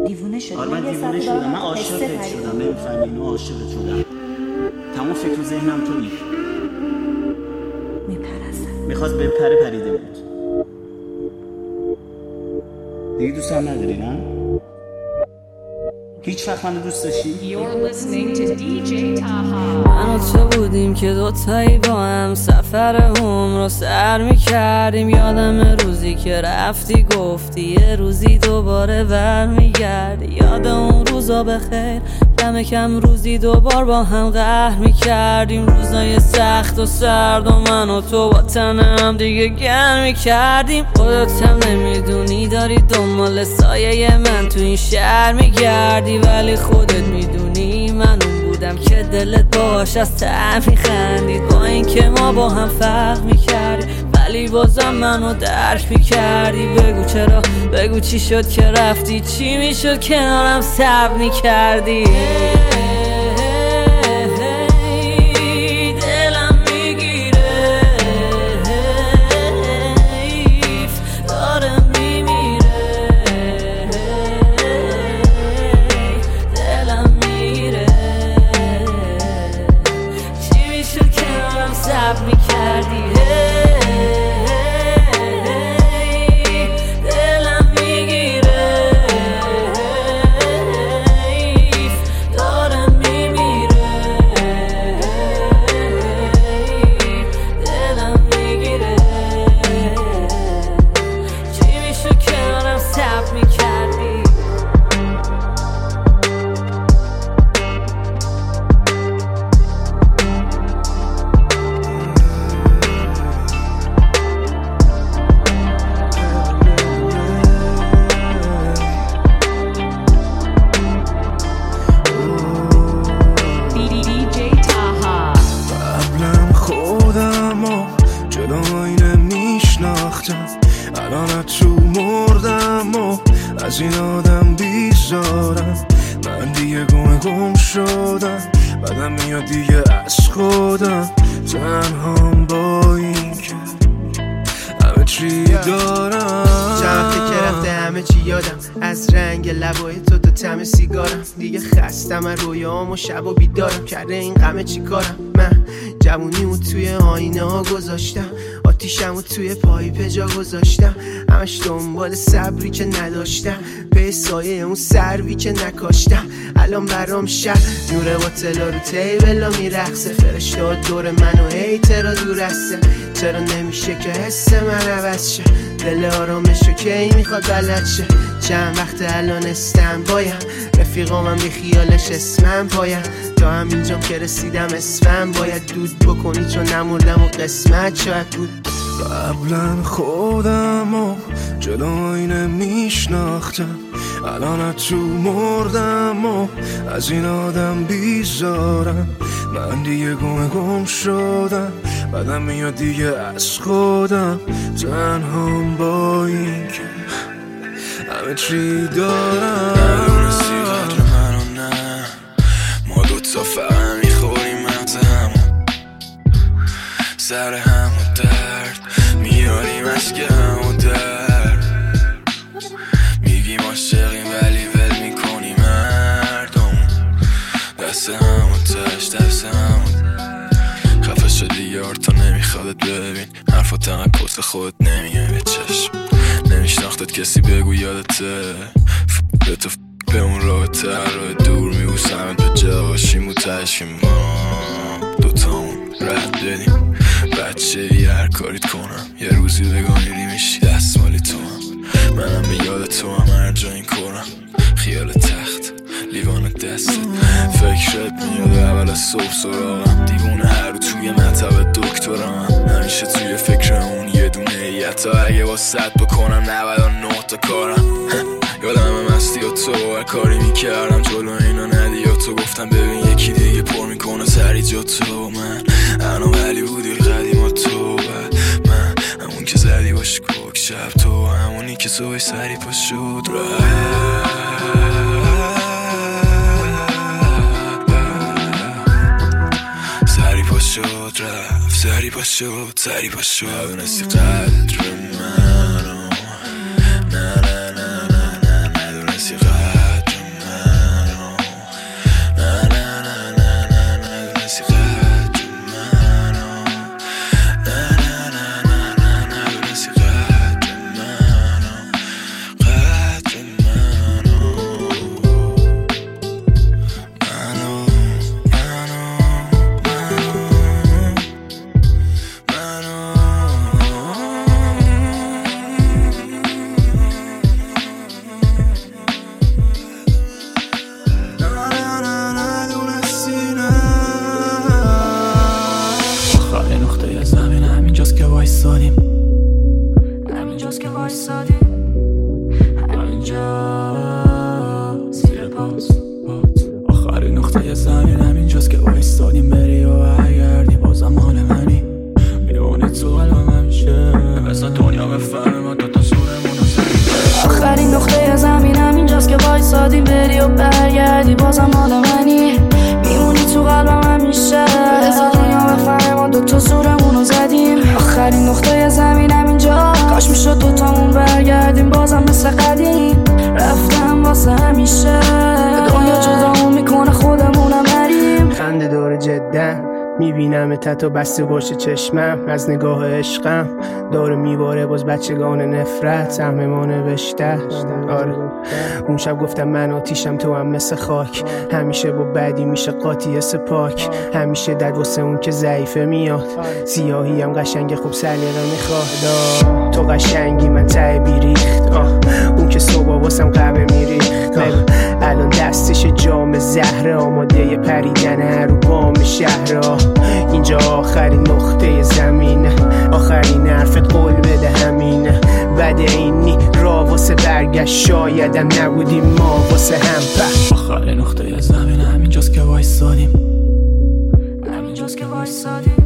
دیوونه شدی؟ آره من دیوونه شدم، من عاشقت شدم، نمی‌فهمی اینو، عاشقت شدم. تمام فکر و ذهنم تویی. میپرستم. میخواست بپره پریده بود. دیگه دوست هم نداری نه؟ هیچ وقت منو دوست داشتی؟ You're listening to DJ Taha. من و تو بودیم که دوتایی با هم سفر عمر رو سر میکردیم. یادم روزی که رفتی گفتی یه روزی دوباره برمیگردی. یاد اون روزا بخیر، کم کم روزی دوبار با هم قهر میکردیم. روزای سخت و سرد و من و تو با تنم دیگه گرم میکردیم. خودت هم نمیدونی داری دنبال سایه من تو این شهر میگردی، ولی خودت میدونی من اون بودم که دلت باش از ته میخندید. با این که ما با هم فرق میکردیم ولی بازم منو درک میکردی. بگو چرا، بگو چی شد که رفتی، چی میشد کنارم صبر میکردی. الان تو مردم و از این آدم بیزارم. من دیگه گم شدم، بعدم میاد دیگه از خودم. تنهام با این که همه چی دارم. جمعه که رفته همه چی یادم، از رنگ لبای تو تا طعم سیگارم. دیگه خستم از رویام و شب و بیدارم، کرده این غمه چی کارم. من جوونیمو توی آینه ها گذاشتم، آتیشمو توی پایپ جا گذاشتم. همش دنبال صبری که نداشتم، به سایه اون سروی که نکاشتم. الان برام شب نور قاتلا رو تیبلا میرقصه، فرشته دور منو هیترا دور هسته. چرا نمیشه که حس من عوض شه، دل آرامشو کی میخواد بلد شه. چند وقت الان استم بایم، رفیقامم بی خیالش اسمم پایم. تا همینجام که رسیدم اسمم باید دود بکنی، چون نمردم و قسمت شاید بود. قبلا خودم و جلوی نمیشناختم، الان تو مردم و از این آدم بیزارم. من دیگه گم شدم، بعدم میاد دیگه از خودم. تنهام با این که همه چی دارم. نرونستی قدر منو نه، ما دوتا فقط میخوریم مغز همون، سر همون درد میاریم عشق همون درد. میگیم عاشقیم ولی ول میکنیم مردم، دست همون تش دست همون. خفه شدی یار تا نمیخوادت ببین، حرفات هم کس خود نمیه به چشم. نمیشناختت کسی بگو یادته، به تو به اون رابطه راه دور میبوسمت به جاشیم و تش که ما دوتامون رد بدیم. بچه هر کاریت کنم یه روزی بگانی میشی دستمالی تو هم. منم به یاد تو هم هر جا این کنم، خیال تخت لیوان دست. فکرت میاد اول از صبح سراغم، دیوونه هر رو توی مطب دکترم. همیشه توی فکر اون یه دونه ایتا، اگه با 100 بکنم 99 تا کارم. یادم مستی و تو هر کاری میکردم جلو اینا ندی و تو گفتم ببین یکی دیگه پر میکنه سری جا تو. من انا ولی بودی قدیم و تو من همون که زدی باش کوک شب، تو همونی که صبح سری پا شد سری پا شد رفت، سری پا شد، سری پا شد. ندونستی قدر منو، نه نه نه نه نه ندونستی قدر نمیشه دنیا جدامون میکنه خودمونم بریم. خنده داره جدن میبینم تا بسته باشه چشمم از نگاه عشقم داره میباره باز بچگان نفرت سهم ما نوشته. آره اون شب گفتم من آتیشم تو هم مثل خاک همیشه با بدی میشه قاطی سپاک همیشه دد واسه اون که ضعیفه میاد سیاهی هم قشنگه خوب سلیقه میخواد تو قشنگی من ته بیریخت اون که صبح واسم قهوه میریخت الان دستش جام زهره آماده پریدن هر رو بام شهرها اینجا آخرین نقطه زمینه آخرین حرفت قول بده همینه بعد اینی را واسه برگشت شایدم نبودیم ما واسه هم آخرین نقطه زمینه همینجاست که وایسادیم همینجاست که وایسادیم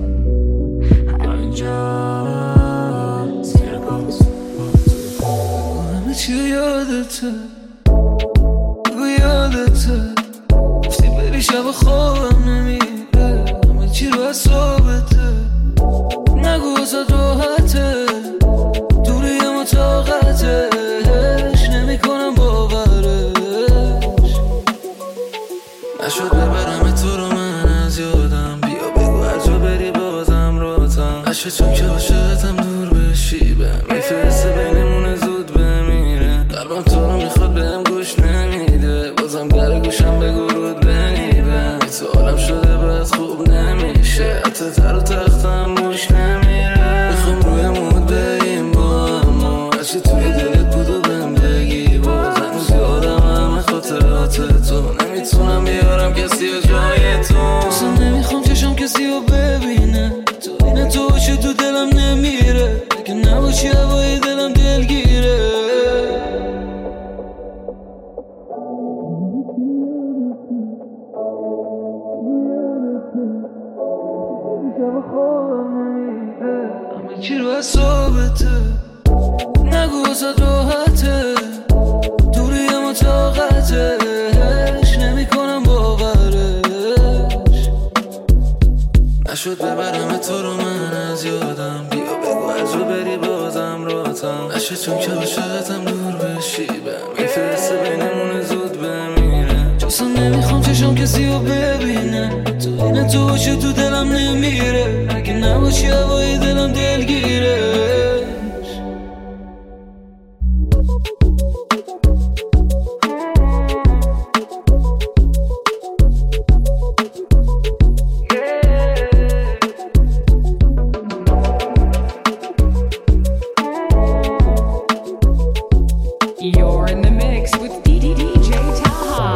همینجاست زیر باز همه چی یادته تو یادته گفتی بری شب خوابم نمیره همه چی رو حسابته نگو واسه راحته دوری اما طاقتش نمی کنم باورش نشد ببرم تو رو من از یادم بیا بگو هر جا بری بازم راتم نشد چون که عاشقتم دور بشی بهم میفرسته بینمون زود بمیره قلبم تو رو میخواد بهم گوش نمیده بازم در گوشم بگو رود بنیبم تو عالم شده بعد خوب نمیشه حتی تر و تختم موش نمیره میخوام روی مود بریم با اما هرچی توی دلت بود و بهم بگی باز هنوز یادم همه خاطرات تو نمیتونم بیارم کسی و جای تو اصلا نمیخوام چشم کسی رو ببینه تو اینه تو باشی تو دلم نمیره اگه نباشی هوای دلم دلگیره همه چی رو حسابته نگو واسه راحته دوری اما طاقتش نمی کنم باورش نشد ببرم تو رو من از یادم بیا بگو هر جا بری بازم راتم نشد چون که عاشقتم دور بشی بهم میفرسته بینمون زود بمیره چون نمیخوام چشم کسی رو ببینه تو اینه تو باشی تو دلم نمیره اگه نباشی هوای دلم دلگیره You're in the mix with DJ Taha.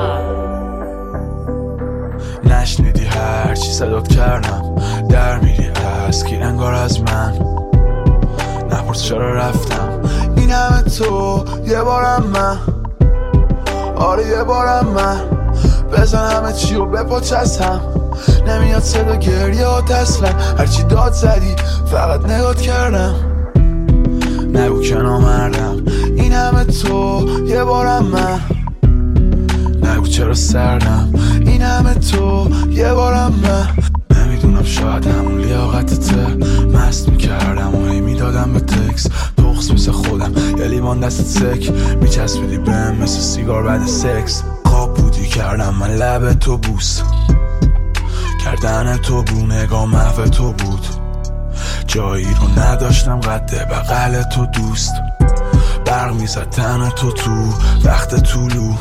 نشنیدی هر چی صدات کردم در میری از کی انگار از من نپرس چرا رفتم این همه تو یه بارم من آره یه بارم من بزن همه چی و بپاچ از هم نمیاد صدا گریه ها اصلا هرچی داد زدی فقط نگات کردم نگو که نامردم این همه تو یه بارم من نگو چرا سردم این همه تو یه بارم من نمیدونم شاید همون لیاقتته مست میکردم و هی میدادم به تکس تخص مثل خودم یه لیوان دست سک میچسبیدی بهم مثل سیگار بعد سکس خواب بودی کردم من لب تو بوس کردن تو بو نگاه محو تو بود جایی رو نداشتم قد بغل تو دوست برق میزد تن تو وقت طولو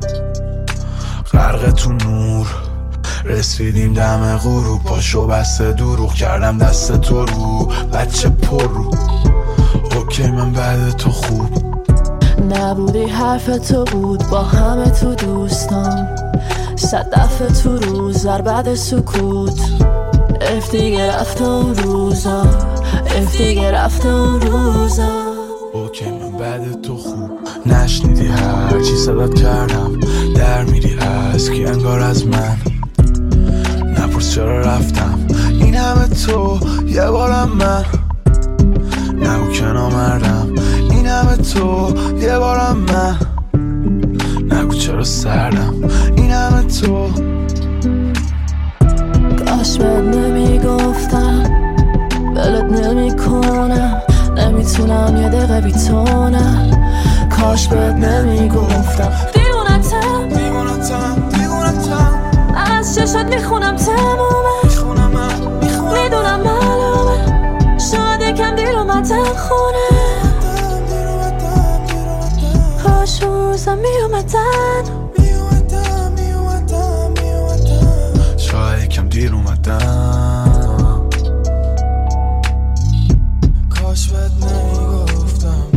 غرق تو نور رسیدیم دم غروب پاشو بسته دروغ کردم دست تو رو بچه پر رو اوکی من بعد تو خوب نبودی حرف تو بود با همه تو دوستان صدف تو روز در بعد سکوت اف دیگه رفت اون روزا اف دیگه رفت اون روزا اوکی من بعد تو خوب نشنیدی هر چی صدات کردم در میری از کی انگار از من نپرس چرا رفتم این همه تو یه بارم من نگو که نامردم این همه تو یه بارم من نگو چرا سردم این همه تو کاش بهت نمیگفتم ولت نمیکنم نمیتونم یه دقیقه بیتونم کاش بهت نمیگفتم دیوونتم چشات میخونم تمومه میدونم معلومه شاید یکم دیر اومدم خونه کاش اون روزا میومدن شاید یکم دیر اومدم کاش بهت نمیگفتم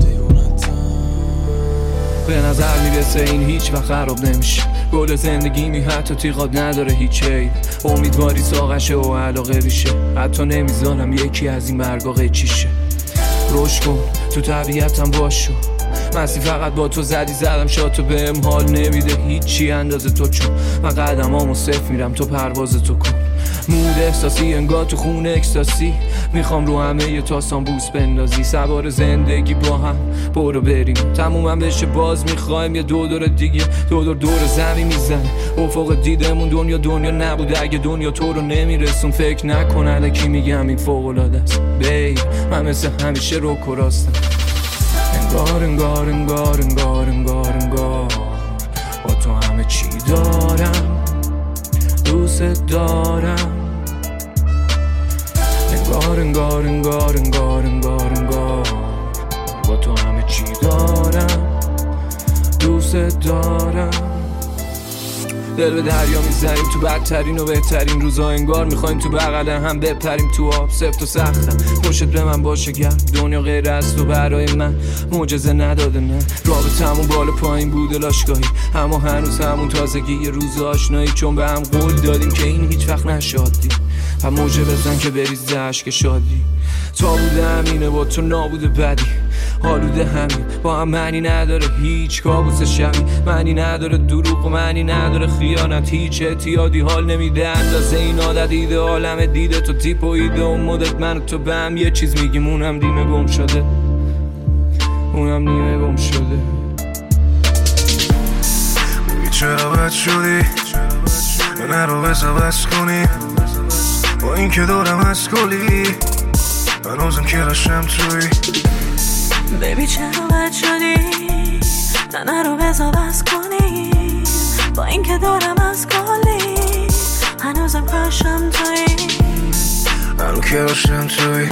به نظر میرسه این هیچ وقت خراب نمیشه گل زندگی می حتی تیغات نداره هیچ عیب امیدواری ساقشه و علاقه ریشه حتی نمیذارم یکی از این برگا قیچیشه روش کن تو طبیعتم باشو مستی فقط با تو زدم شاتو بهم حال نمیده هیچی اندازه تو چون من قدمامو صفر میرم تو پرواز تو کن مود احساسی انگار تو خون اکستاسی میخوام رو همه یه تاسان بوس بندازی سوار زندگی با هم برو بریم تمومم بشه باز میخوایم یه دور دیگه دور زمین میزنه افق دیدمون دنیا نبوده اگه دنیا تو رو نمیرسون فکر نکن الکی میگم این فوق‌العاده است بی من مثل همیشه رو کراستم انگار با تو همه چی دارم دوست دارم انگار با تو همه چی دارم دوست دارم دل به دریا میزنیم تو بدترین و بهترین روزا انگار میخوایم تو بغل هم بپریم تو آب سفت و سختم خوشت به من باشه گرم دنیا غیر از تو برای من معجزه نداده نه رابطمون بالا پایین بوده لاشگاهی اما هنوز همون تازگی یه روز آشنایی چون به هم قول دادیم که این هیچ وقت نشادی و موجه بزن که بریز عشق شادی تا بوده همینه با تو نابوده بدی حالوده همین با هم معنی نداره هیچ کابوس شبی معنی نداره دروغ و معنی نداره خیانت هیچ اعتیادی حال نمیده اندازه این عادت ایده عالم دیده تو تیپ و ایده و مدت من و تو به هم یه چیز میگیم اونم نیمه گم شده بگی چرا بد شدی نرو بس کنی با این که دارم از کلی هنوزم که رشم توی بیبی چرا بد شدی نرو بس کنی با این که دارم از کلی هنوزم کاشم توی هنو که رشم توی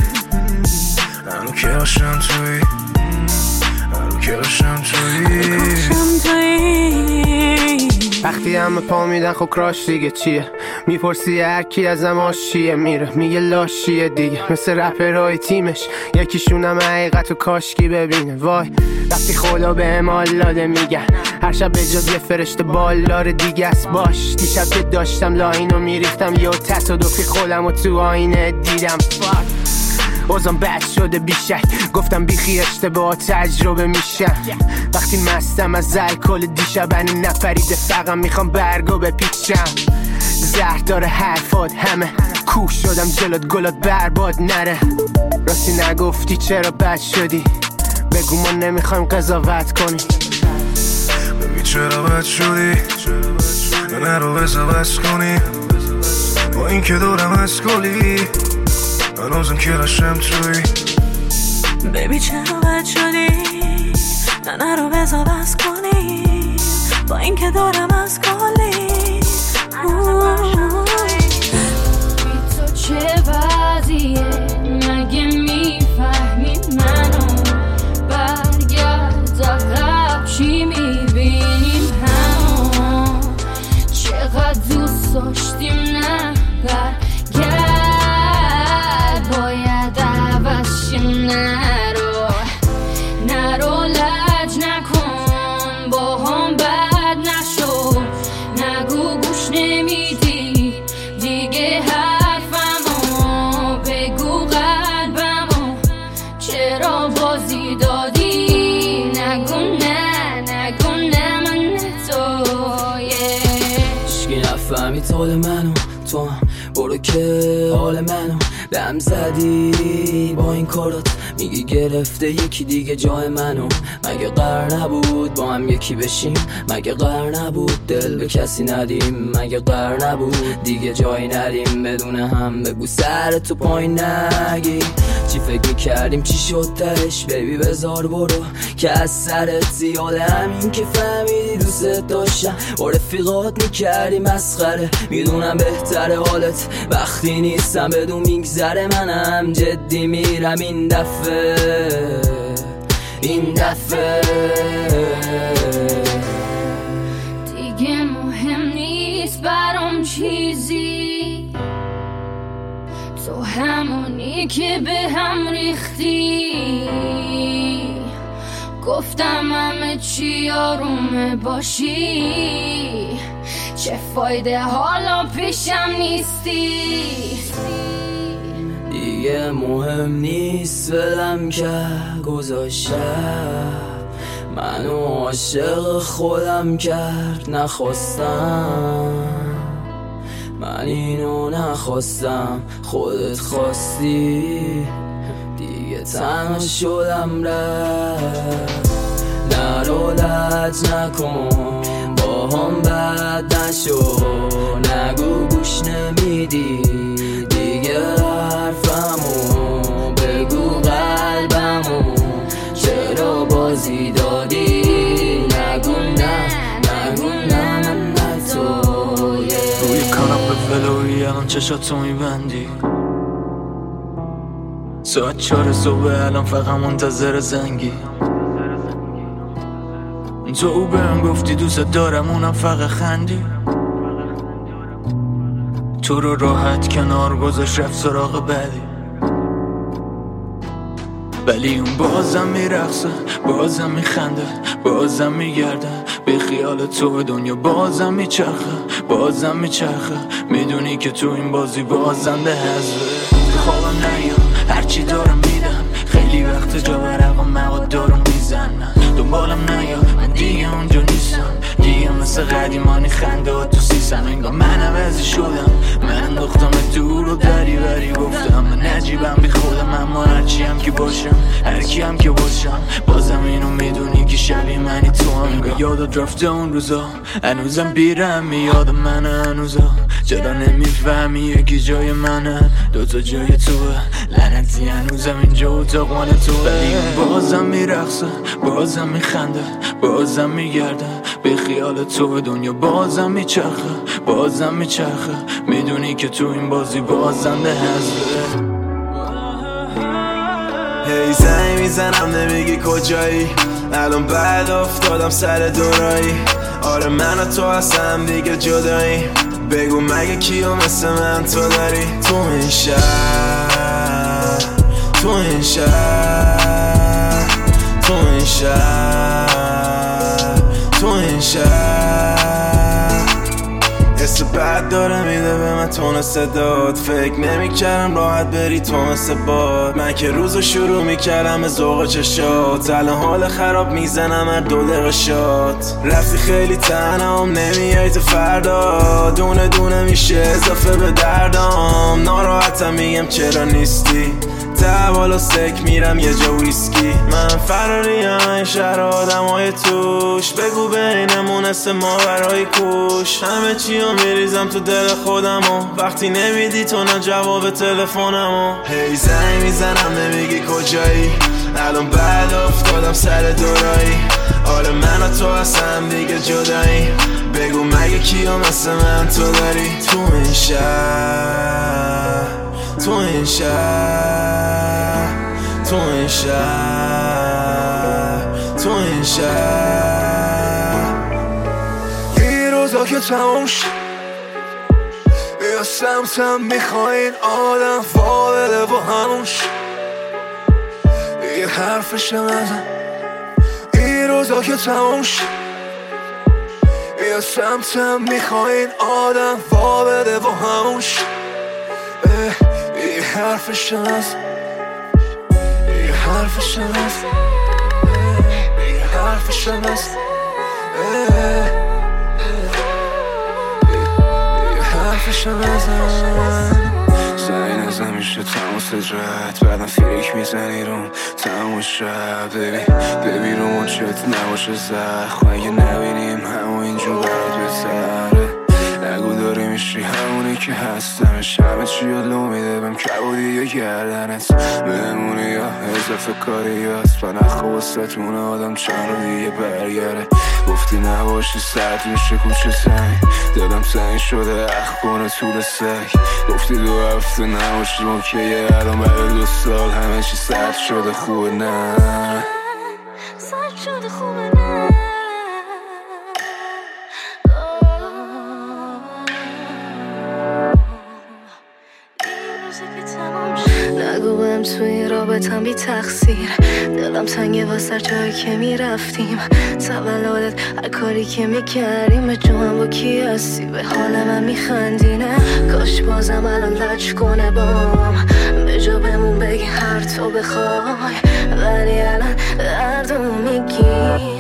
وقتی همه پا میدن خب کراش دیگه چیه میپرسی هر کی ازم آشیه میره میگه لاشیه دیگه مثل رپرهای تیمش یکیشونم حقیقت و کاشکی ببینه وای وقتی خدا به حال داده میگن هر شب به جاد یه فرشته بالار دیگه است باش دیشب که داشتم لاینو میریختم یه تصادفی خودم و تو آینه دیدم اوزم بد شده بیشک گفتم بیخی اشتباه تجربه میشم وقتی مستم از الکل دیشبنی نفریده فقط میخوام برگو بپیچم زهر داره حرفات همه کوه شدم جلوت گلات برباد نره راستی نگفتی چرا بد شدی بگو ما نمیخوایم قضاوت کنی بگی چرا بد شدی نرو بس کنی با این که دارم از کلی هنوزم که رشم توی بیبی چرا بد شدی نرو بس کنی با این که دارم از کلی تو چه وضعیه مگه میفهمی منو برگرد عقب چی میبینیم همون چقدر دوست داشتیم نه برگرد باید عوض شیم نرو لج نکن با هم بد نشو نگو گوش نمیدی دیگه حرفمو بگو قلبمو چرا بازی دادی نگو نه من تویش که نفهمی طول منو تو هم برو که حال منو بهم زدی با این کارات میگی گرفته یکی دیگه جای منو مگه قرار نبود با هم یکی بشیم مگه قرار نبود دل به کسی ندیم مگه قرار نبود دیگه جایی ندیم بدون هم بگو سر تو پایین نگی چی فکر میکردیم چی شد تهش بیبی بذار برو که از سرت زیاده همین که فهمیدی دوست داشتم با رفیقات میکردی مسخره. میدونم بهتره حالت وقتی نیستم بدون میگذره. منم جدی میرم این دفعه دیگه مهم نیست برام چیزی، تو همونی که به هم ریختی. گفتم همه چی آرومه باشی، چه فایده حالا پیشم نیستی. دیگه مهم نیست ولم که گذاشتم، منو عاشق خودم کرد نخواستم. من اینو نخواستم خودت خواستی، دیگه تنها شدم رفت. نرو لج نکن با هم بد نشو، نگو گوش نمیدی دیگه حرفمو، بگو قلبمو چرا بازی دادی. نگو نه من نه تو. روی کاناپه ولوی الان چشاتو میبندی، ساعت 4 صبح الان فقط منتظر زنگی. تو بهم گفتی دوست دارم اونم فقط خندی. تو رو راحت کنار گذاشت رفت سراغ بعدی، ولی اون بازم میرقصه بازم میخنده بازم میگرده. به خیال تو دنیا بازم میچرخه میدونی که تو این بازی بازنده حذفه. خوابم نیا هرچی دارم میدم، خیلی وقت جا برقم مواد دارم میزنم. دنبالم نیا من دیگه اونجا نیستم، دیگه مثل قدیمانی خنده ها تو سیسم. انگار من عوضی شدم، من انداختم دور و دری بری گفتم. من عجیبم بی خودم، اما هرچی هم که باشم هرکی هم که باشم بازم اینو میدونی که شبیه منی تو هم. انگار یادت رفته اون روزا، هنوزم بیرم میاد منه هنوزا. چرا نمیفهمی یکی جای منه دوتا جای توه، لعنتی هنوزم اینجا اتاق مال تو. ولی اون بازم میرقصه بازم میخنده بازم میگرده. به خیال تو دنیا بازم میچرخه میدونی که تو این بازی بازنده حذفه. هی زنگ میزنم نمیگی کجایی، الان بعد افتادم سر دورایی. آره من و تو هستم دیگه جدایی، بگو مگه کیو مثل من تو داری. تو این شهر حس بد داره میده به من تون صداد. فکر نمیکردم راحت بری تو مثل باد. من که روزو شروع میکردم به ذوق چشات، الان حال خراب میزنم هر 2 دقیقه شات. رفتی خیلی تنهام نمیای تو فردا، دونه دونه میشه اضافه به دردام. ناراحتم میگم چرا نیستی، بالا سک میرم یه جا ویسکی. من فراریم این شهر آدم های توش، بگو بینمون اسم ما برای کوش. همه چیو میریزم تو دل خودمو، وقتی نمیدی تو نه جواب تلفنمو. هی زنگ میزنم نمیگی کجایی، الان بعد افتادم سر دورایی. آره من و تو هستم دیگه جدایی، بگو مگه کیو مثل من تو داری. تو این شهر یه روزا که تموم شد یا سمتم میخواین آدم فاوله با هموش یه حرفشم نزن. یه روزا که تموم شد یا سمتم میخواین آدم فاوله با هموش یه حرفشم نزن. یه حرفشم نزن. یه حرفشم نزن. یه حرفشم نزن. زنی نزن میشه تماس جد، بعدم فکر میزنی روم تمام شب. ببین رو مچت نباشه زخم، اگه نبینیم همون اینجور برات بهتره. نگو داری میشی همونی که هستمش، همه چی لو میده بهم کبودی یا گردنت بمونی یا اضافه کاری هست. من اخواستتون آدم چند رو دیگه برگره، گفتی نباید باشی سرد میشه کوچه تنگ دلم سنگ شده اخ کنه طول سگ گفتی 2 هفته نباشی اوکیه الان برای 2 سال همه چی سرد شده خوبه نه سرد شده خوبه نه نگو بهم توی رابطم بی تقصیر دلم تنگه واسه جایی که میرفتیم تولدت هر کاری که میکردیم به جوان با کی هستی به حال من میخندی نه کاش بازم الان لج کنه بام به جا بمون بگی هر تو بخوای ولی الان دردو میگیم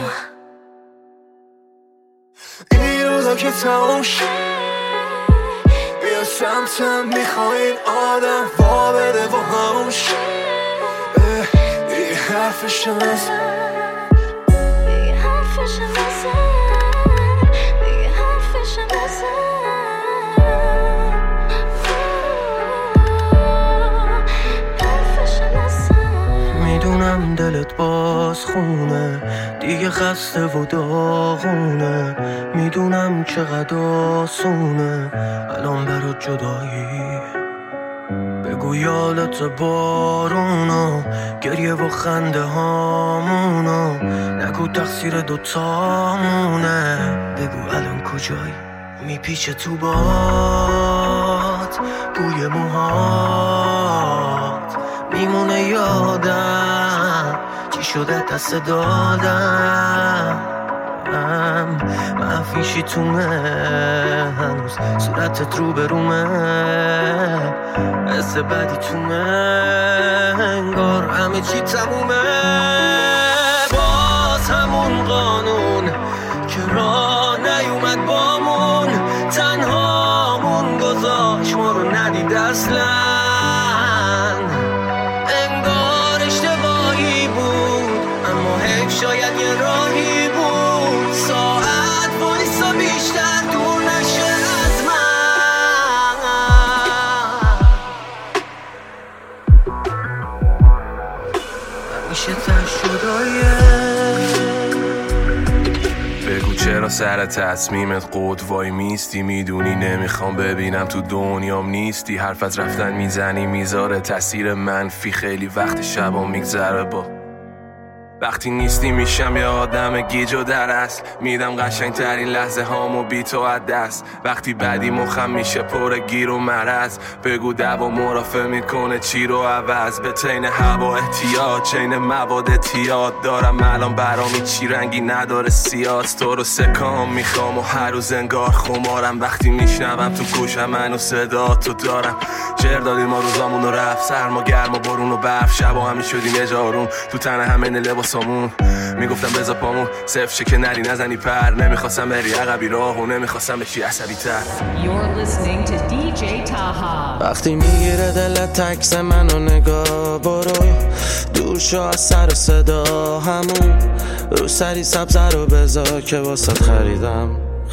این روزا که تموم شد بیا سمتم میخوای آدم وا بده و هموش دیگه حرفش نزن دیگه حرفش نزن دیگه حرفش نزن حرفش نزن میدونم دلت باز خونه دیگه خسته و داغونه میدونم چقدر آسونه الان برات جدایی بگو یادت بارونو گریه و خنده هامونو نگو تقصیر دوتامونه بگو الان کجایی میپیچه تو باد بوی موهات میمونه یادم چی شده دست دادم مفیشی تونه هنوز صورتت رو برومه حس بدی تونه انگار همه چی تمومه باز همون قانون که راه نیومد بامون تنهامون گذاشت ما رو ندید اصلا انگار اشتباهی بود اما حیف شاید یه راهی بود ساعت وایسا بیشتر دور نشه از من همیشه تر شدایه بگو چرا سر تصمیمت قد وای میستی میدونی نمیخوام ببینم تو دنیام نیستی حرف از رفتن میزنی میذاره تاثیر منفی خیلی وقت شبا میگذره با وقتی نیستی میشم یه آدم گیج و در اصل میدم قشنگ ترین لحظه هامو بی تو از دست وقتی بدی مخم میشه پر گیر و مرض بگو دوا مرافع میکنه چی رو عوض به تین هوا احتیاط چین مواد اعتیاد دارم الان برامی چی رنگی نداره سیاست تو رو سکام میخوام و هر روز انگار خمارم وقتی میشنوم تو گوشم منو صدا تو دارم جر دادیم ما روزامون رو رفت سرما گرم و برون و برف شبا همین شدیم یه جارون تو تن همه لباسامون میگفتم بذار پامون صفر شه که نری نزنی پر نمیخواستم بری عقبی راهو نمیخواستم بشی عصبی تر You're listening to DJ Taha. وقتی میگیره دلت تکس منو نگاه برو دور شو از سر و صدا همون رو سری سبزه رو بذار که واسات خریدم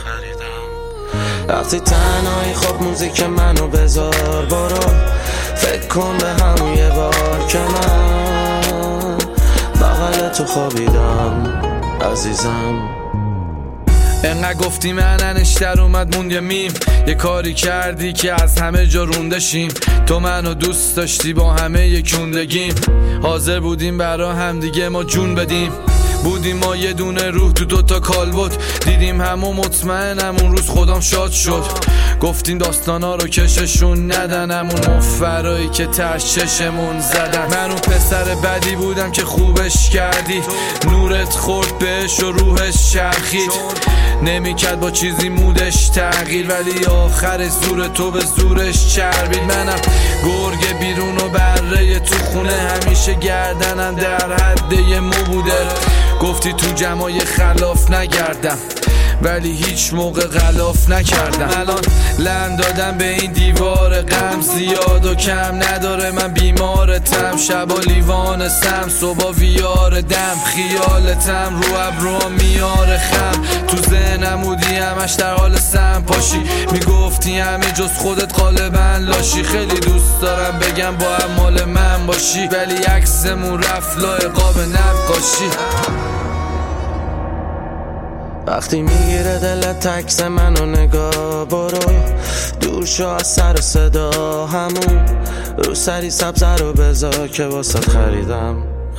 وقتی تنهایی خب موزیک منو بذار برو فکر کن به همون یه بار که من بغل تو خوابیدم عزیزم انقدر گفتی من انشتر اومد موند یه میم یه کاری کردی که از همه جا روندشیم تو منو دوست داشتی با همه یکوندگیم حاضر بودیم برا هم دیگه ما جون بدیم بودیم ما یه دونه روح تو 2 تا کالبد دیدیم همو مطمئنم اون روز خودم شاد شد گفتیم داستانا رو کششون ندن همون مفرایی که تش چشمون زدن من اون پسر بدی بودم که خوبش کردی نورت خورد بهش و روحش چرخید نمیکرد با چیزی مودش تغییر ولی آخر زور تو به زورش چربید منم گرگ بیرون و بره تو خونه همیشه گردنم در حد یه مو بوده گفتی تو جمعای خلاف نگردم ولی هیچ موقع غلاف نکردم الان لند دادم به این دیوار غم زیاد و کم نداره من بیمارتم شبا لیوان سم صبح ویار دم خیالتم رو ابروام میاره خم تو ذهنم بودی همش در حال سم پاشی میگفتی همه جز خودت غالبا لاشی خیلی دوست دارم بگم با هم مال من باشی ولی عکسمون رفت لای قاب نقاشی وقتی میگیره دلت تکس منو نگاه برو دور شو از سر و صدا همون رو سری سبزه رو بذار که واسه خریدم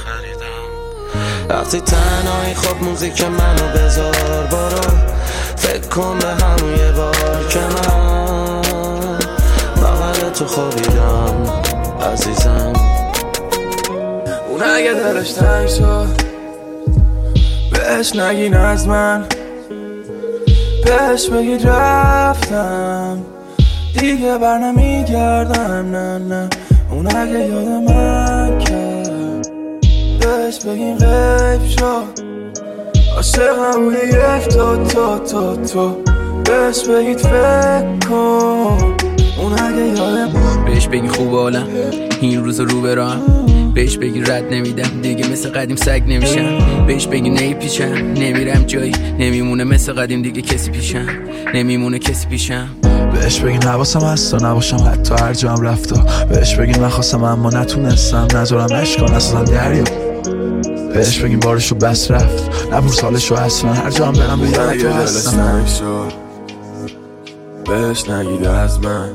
وقتی تنهایی خب موزیک منو بذار برو فکر کن به همون یه بار که من بغل تو خوابیدم عزیزم اون اگه دلش تنگ شد بهش نگین از من بهش بگید رفتم دیگه بر نمیگردم نه نه اون اگه یاد من کرد بهش بگین غیب شد عاشقم بودی یک تو بهش بگید فکر کن اون اگه یاد من بهش بگین خوب حالم این روز رو برام بهش بگی رد نمیدم دیگه مثل قدیم سگ نمیشم بهش بگی نیپیچم نمیرم جایی نمیمونه مثل قدیم دیگه کسی پیشم نمیمونه کسی پیشم بهش بگی نواسم هستا نباشم حتی هر جا هم رفتا بهش بگی من خواستم اما نتونستم نذارم عشقا نسازم دریا بهش بگیم بارشو بس رفت نبور سالشو اصلا هر جا هم برم به یاد تو هستم بهش نگید از من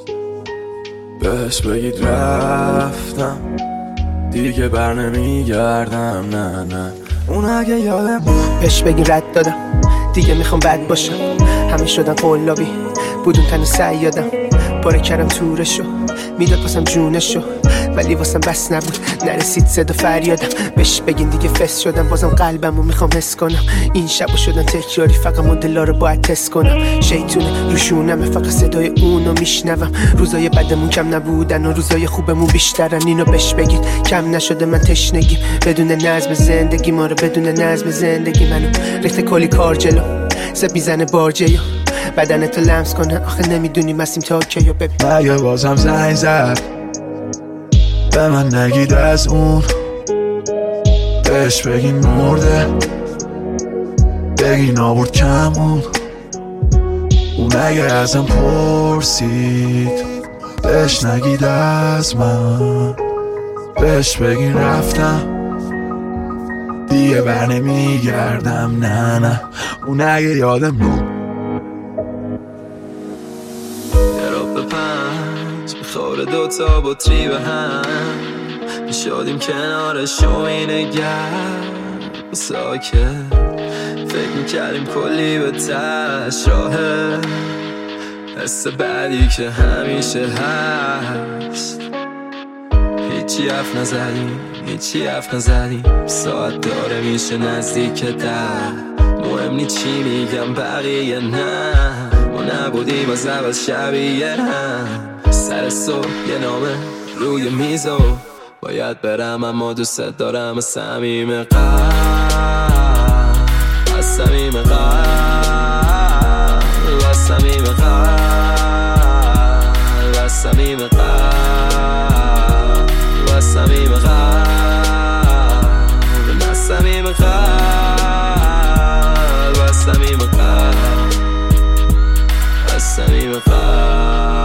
بهش بگید رفتم دیگه بر نمیگردم نه نه اون اگه یادم بهش بگی رد دادم دیگه میخوام بد باشم همه شدن قلابی بودون تنو سیادم پاره کردم تورشو میداد واسم جونشو ولی واسم بس نبود نرسید صدا فریادم بهش بگین دیگه فس شدم بازم قلبمو میخوام حس کنم این شبو شدن تکراری فقط مدلا رو باید تست کنم شیطونه روشونمه فقط صدای اونو میشنوم روزای بدمون کم نبودن و روزای خوبمون بیشترن اینو بهش بگید کم نشده من تشنگیم بدون نظم زندگی ما رو بدون نظم زندگی منو ریخته کلی کار جلو زب میزنه بارجه بدنتو لمس کنه آخه نمیدونی مسیم تا کیو ببین مگه بازم زنگ زد به من نگید از اون بهش بگین مرده بگین آورد کمون اون اگه ازم پرسید بهش نگید از من بهش بگین رفتم دیگه بر نمیگردم نه نه اون اگه یادم میخوره دوتا بطری به هم میشادیم کنارش و اینگر ساکت فکر میکردیم کلی به تش راهه حس بعدی که همیشه هست هیچی حرف نزدیم ساعت داره میشه نزدیک مهم نی چی میگم بقیه نه ما نبودیم از اول شبیه هم سر صبح یه نامه روی میزو باید برم اما دوست دارم از صمیم قلب از صمیم قلب از صمیم قلب از صمیم قلب از صمیم قلب از صمیم قلب از صمیم قلب از صمیم قلب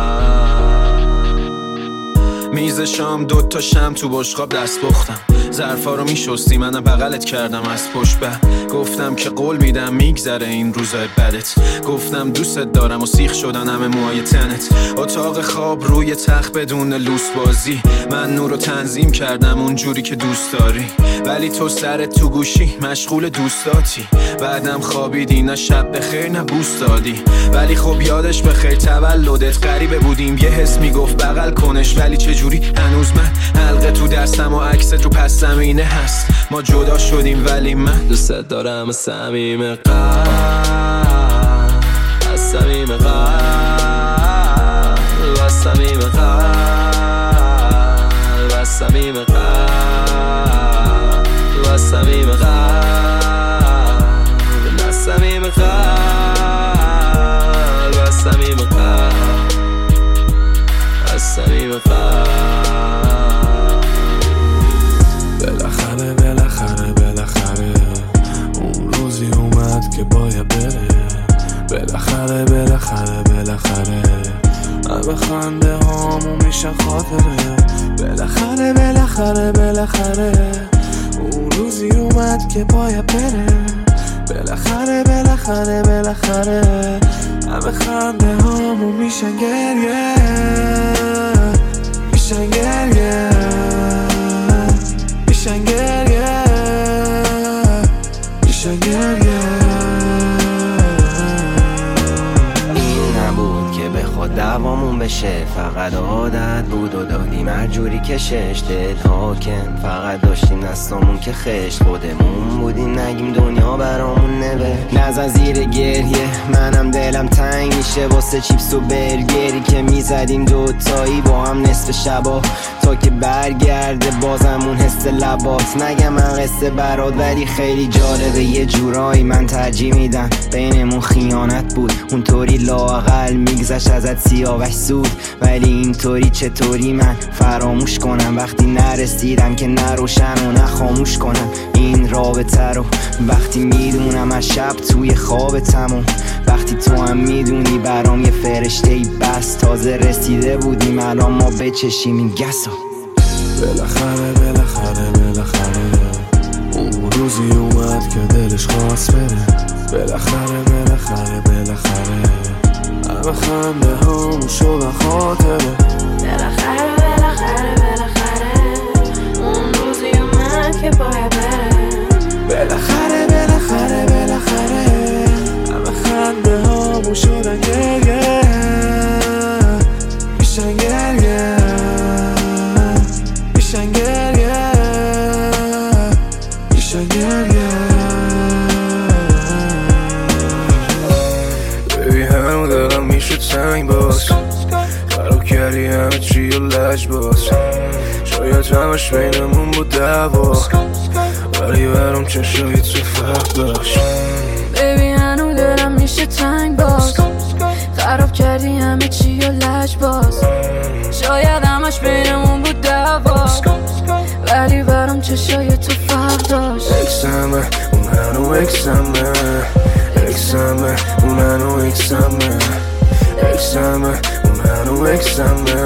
میز شام دوتا شم تو بشقاب دست بختم ظرفا رو میشستی منم بغلت کردم از پشت به گفتم که قول میدم میگذره این روزای بدت گفتم دوستت دارم و سیخ شدن همه موهای تنت اتاق خواب روی تخت بدون لوس بازی من نور رو تنظیم کردم اونجوری که دوست داری ولی تو سرت تو گوشی مشغول دوستاتی بعدم خوابیدی نه شب بخیر نه بوس دادی ولی خب یادش بخیر تولدت غریبه بودیم یه حس میگفت بغل کنش ولی چجوری هنوز من حلقه تو دستم و عکست رو پس زمینه هست ما جدا شدیم ولی من دوست دارم از صمیم قلب از صمیم قلب از صمیم قلب از صمیم قلب از صمیم قلب از صمیم قلب از صمیم قلب از صمیم قلب بالاخره اون روزی اومد که باید بره بالاخره همه خنده هامون میشن خاطره بالاخره اون روزی اومد که باید بره بالاخره بالاخره بالاخره همه خنده هامون میشن گریه، میشن گریه، میشن گریه، میشن گریه. دوامون بشه فقط عادت بود و دادیم هر جوری کشش دل حاکم، فقط داشتیم دستامون که خشت خودمون بودیم نگیم دنیا برامون نوه. نزن زیر گریه منم دلم تنگ میشه واسه چیپس و برگری که میزدیم دوتایی با هم نصف شبا تا که برگرده بازمون حس لبات. نگم من قصه برات ولی خیلی جالبه یه جورایی من ترجیح میدم بینمون خیانت بود اونطوری لااقل میگذشت ازت سیاوش زود، ولی اینطوری چطوری من فراموش کنم وقتی نرسیدم که نروشن و نخاموش کنم این رابطه رو. وقتی میدونم از شب توی خوابتم و وقتی تو هم میدونی برام یه فرشته ای بس تازه رسیده بودیم الان ما بچشیم این گسو. بالاخره بالاخره بالاخره اون روزی اومد که دلش خواست بره. بالاخره بالاخره بالاخره همه خنده همون شدن خاطره. بالاخره بالاخره بالاخره اون روزی اومد که باید بره. بالاخره بالاخره بالاخره همه خنده همون شدن گریه، میشن گریه، میشن گریه، میشن گریه. ببین همون دلم میشه تنگ باز خراب کردی همه چی و لج باز. شاید همش بینمون بود دعوا ولی برام چشایی تو فرق داشت. ببین هنو دلم میشه تنگ باز خراب کردی همه چی و لج باز. شاید همش بینمون بود دعوا ولی برام چشای تو فرق داشت. اکسمه اون هنو اکسمه، اکسمه اون هنو اکسمه، اکسمه اون هنو اکسمه،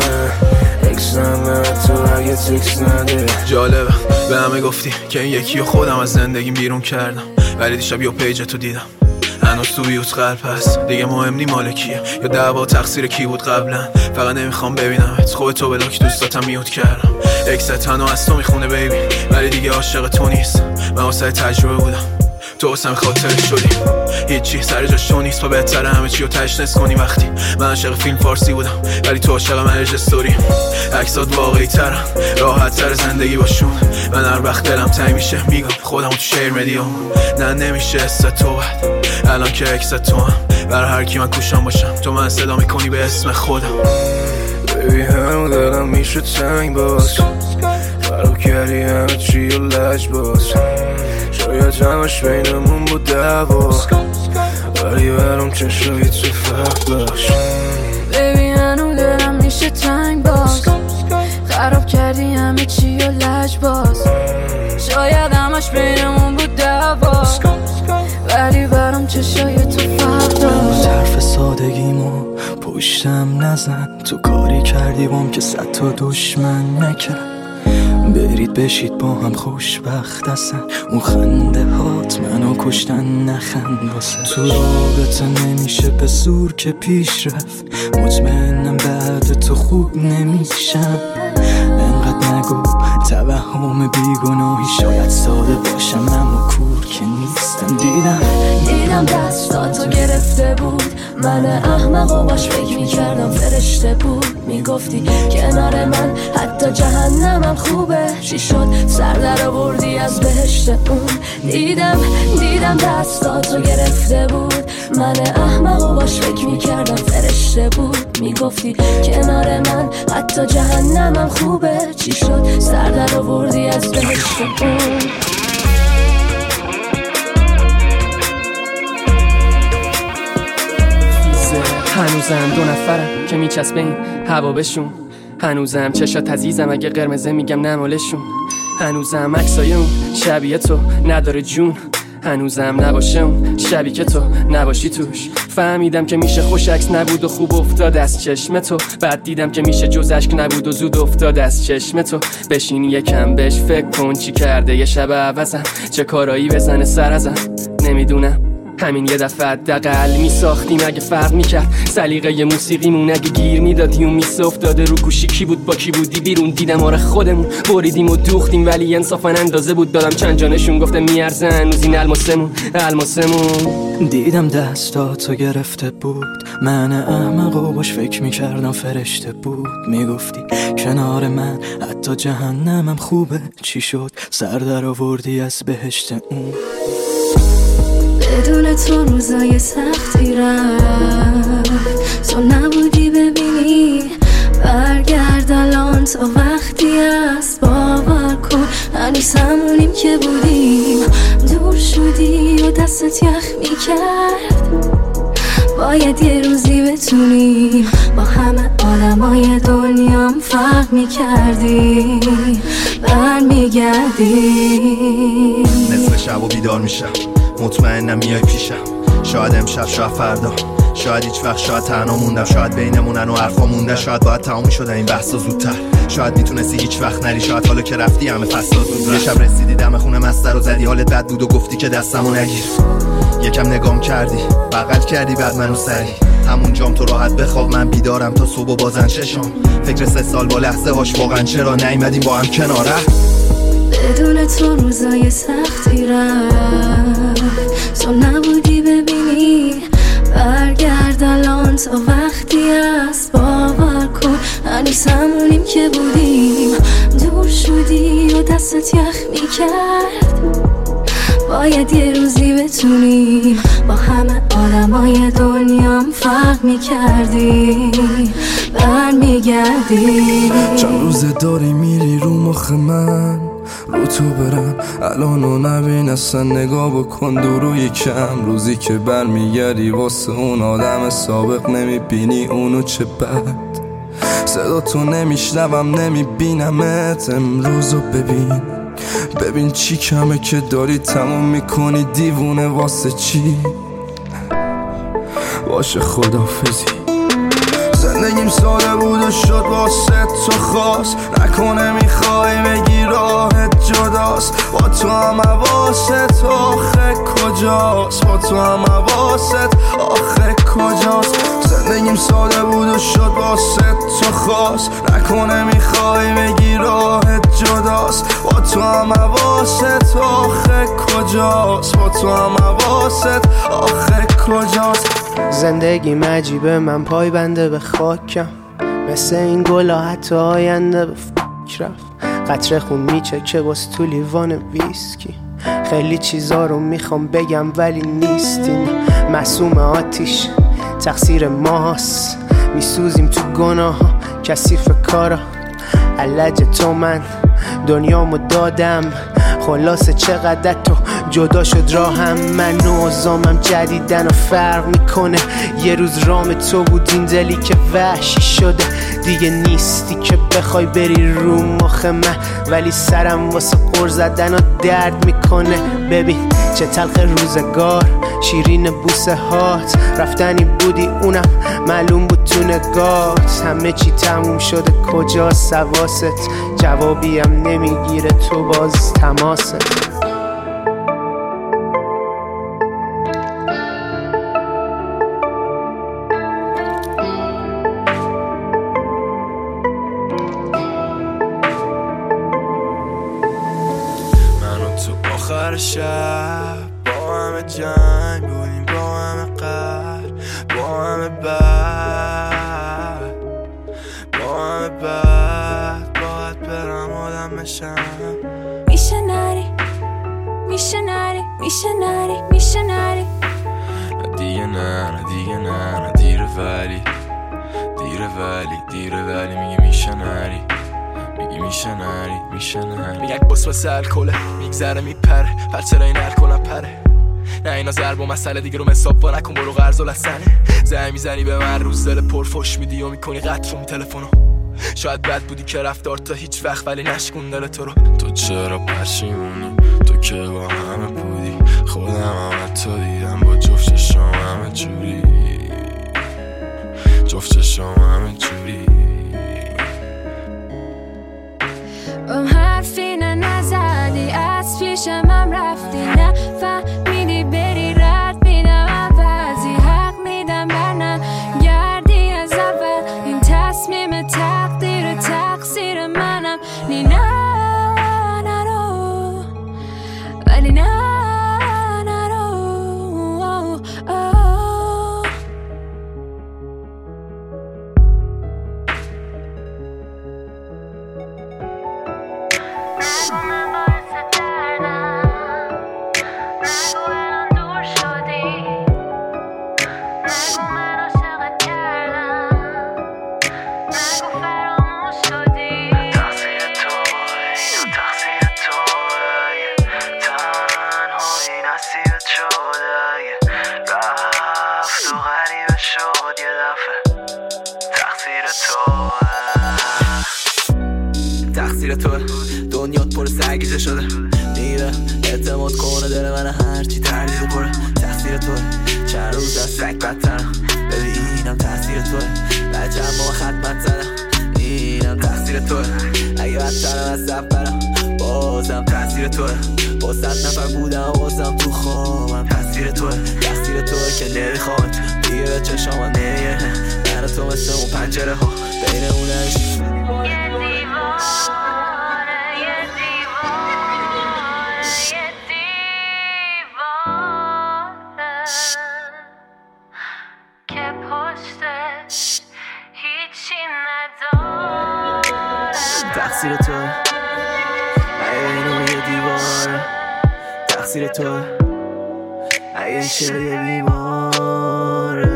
اکسمه تو اگه تکس نده. جالبه به همه گفتی که این یکی و خودم از زندگیم بیرون کردم ولی دیشب یه پیج تو دیدم هنوز تو بیوت قلب هست دیگه مهم نی مال کیه یا دعوا تقصیر کی بود قبلا. فقط نمیخوام ببینمت خوب تو بلاک دوستاتم میوت کردم. اکست هنو از تو میخونه بیبی ولی دیگه عاشق تو نیست. من واسه تجربه بودم تو واسم خاطره شدی هیچی سر جاش تو نیست. پا بهتره همه چی رو تشنس کنی وقتی من عاشق فیلم فارسی بودم ولی تو عاشق مرج استوری. عکسات واقعی ترن راحت تر زندگی باشون. من هر وقت دلم تنگ میشه میگم خودم تو شیر مدیام نه نمیشه است تو بعد الان که عکس تو هم برای هر کی من کوشم باشم تو من صدا میکنی به اسم خودم. ببین همون دلم میشه تنگ باز خراب کردی همه چی و لج باز. شاید همش بینمون بود دعوا ولی برام چشایی تو فرق داشت. ببین هنو دلم میشه تنگ باز خراب کردی همه چی و لج باز. شاید همش بینمون بود دعوا ولی برام چشای تو فرق داشت. حرف سادگیمو پشتم نزن تو کاری کردی بام که صد تا دشمن نکرد. برید بشید با هم خوشبخت هستن اون خنده هات منو کشتن نخند واسه. تو رابطه نمیشه به زور که پیش رفت مطمئنم بعد تو خوب نمیشم. انقدر نگو توهم بیگناهی شاید ساده باشم اما کور که نیستم. دیدم دستاتو گرفته بود من احمق و باش فکر میکردم فرشته بود. میگفتی کنار من حتی جهنمم خوبه چی شد سر در آوردی از بهشت اون. دیدم دستاتو گرفته بود من احمق و باش فکر میکردم فرشته بود. میگفتی کنار من حتی جهنمم خوبه چی شد سر در آوردی از بهشت اون. هنوزم دو نفرم که میچسبه این هوا بشون. هنوزم چشات عزیزم اگه قرمزه میگم نمالشون. هنوزم عکسای اون شبیه تو نداره جون. هنوزم نباشه اون شبی که تو نباشی توش. فهمیدم که میشه خوش عکس نبود و خوب افتاد از چشم تو. بعد دیدم که میشه جز عشق نبود و زود افتاد از چشم تو. بشین یکم بهش فکر کن چی کرده یه شب عوضم چه کارایی بزنه سر ازم. نمیدونم همین یه دفعه حداقل میساختیم اگه فرق میکرد سلیقه موسیقیمون اگه گیر میدادی و میسه افتاده رو گوشی کی بود با کی بودی بیرون دیدم آره خودمون بریدیم و دوختیم ولی انصافا اندازه بود دادم چند جانشون گفتم میارزه هنوز این الماسمون دیدم دستاتو گرفته بود من احمق و باش فکر میکردم فرشته بود میگفتی کنار من حتی جهنمم خوبه چی شد سر در آوردی از بهشت اون بدون تو روزای سختی رفت تو نبودی ببینی برگرد الان تا وقتی است باور کن هنوز همونیم که بودیم دور شدی و دستت یخ میکرد باید یه روزی بتونیم با همه آدمای دنیام فرق میکردی برمیگردی نصف شب و بیدار میشم مطمئنم میای پیشم شاید امشب شاید فردا شاید هیچ وقت شاید تنها موندم شاید بینمونن و حرفا مونده شاید باید تمام شده این بحثا زودتر شاید میتونستی هیچ وقت نری شاید حالا که رفتی همه فصلا زود یه شب رسیدی دم خونه مستر و زدی حالت بد بود و گفتی که دستمو نگیر یکم نگام کردی بغل کردی بعد منو سری همون جام تو راحت بخواب من بیدارم تا صبح و بازن چشم فکر 3 سال با لحظه هاش واقعا چرا نیومدیم با هم کناره بدون تو روزای سختی رفت تو نبودی ببینی برگرد الان تا وقتی است باور کن هنوز همونیم که بودیم دور شدی و دستت یخ میکرد باید یه روزی بتونیم با همه آدمای دنیام فرق میکردی برمیگردی چند روزه داری میری رو مخ من رو تو برم الانو نبین اصلا نگاه بکن دورو یکم روزی که برمیگردی واسه اون آدم سابق نمیبینی اونو چه بد صدا تو نمیشنوم نمیبینمت امروزو ببین چی کمه که داری تموم میکنی دیوونه واسه چی باشه خدافزی زندگیم ساده بود و شد واسه تو خاص نکنه میخوای بگی راحت جداست با تو هم حواست آخه کجاست با تو هم حواست آخه کجاست زندگیم ساده بود و شد واسه تو خاص نکنه میخوای بگی راحت جداست با تو هم حواست آخه کجاست با تو هم حواست آخه کجاست زندگی عجیبه من پای بنده به خاکم مثل این گلا حتی آینده به فکر رفت قطره خون میچکه باز تو لیوان ویسکی خیلی چیزا رو میخوام بگم ولی نیستین معصوم آتیش تقصیر ماست میسوزیم تو گناه کثیف کارا علج تو من دنیامو دادم خلاصه چقدر تو جدا شد راهم من نوزامم جدیدن و فرق میکنه یه روز رام تو بود این دلی که وحشی شده دیگه نیستی که بخوای بری رو مخ من ولی سرم واسه قر زدن و درد میکنه ببین چه تلخ روزگار شیرین بوسه هات رفتنی بودی اونم معلوم بود تو نگات همه چی تموم شده کجا سواست جوابیم نمیگیره تو باز تماست آخر شب با همه جنگ بودیم با همه قهر با همه بد با همه بد باید برم آدم بشم میشه نری میشه نری میشه نری میشه نری نه دیگه نه نه دیگه نه نه دیره ولی میگه میشه نری میشه نری میگن بس واسه الکله میگذره میپره پر چرا این الکلم پره نه اینا ضرب و مسئله دیگه رو مسابقه نکن برو قرض و لسنه زنگ میزنی به من روز دل پرفش میدی و میکنی قطع رو تلفنو شاید بد بودی که رفتار تا هیچ وقت ولی نشکون دل تو رو تو چرا پشیمونی تو که با همه بودی خودم هم تو دیدم با جفت شما همه جوری جفت شما همه جوری حرفی نزدی از پیشم هم رفتی نه فهمیدی بری شد یه دفعه تقصیر تو دنیات پر سرگیجه شده دیره اعتماد کنه دل من هرچی تردید پره تقصیر تو چند روز از سگ بدترم ببینم تقصیر تو بچم با خدمت زدم اینم تقصیر تو اگه بدترم از سفرم بازم تقصیر تو با 100 نفر بودم بازم تو خوابم تقصیر تو که نمیخواد دیگه به چشام نمیه من و تو مثل اون پنجره ها بینمونش تقصیر تو اینو یه دیوار تقصیر تو این شعر یه بیماره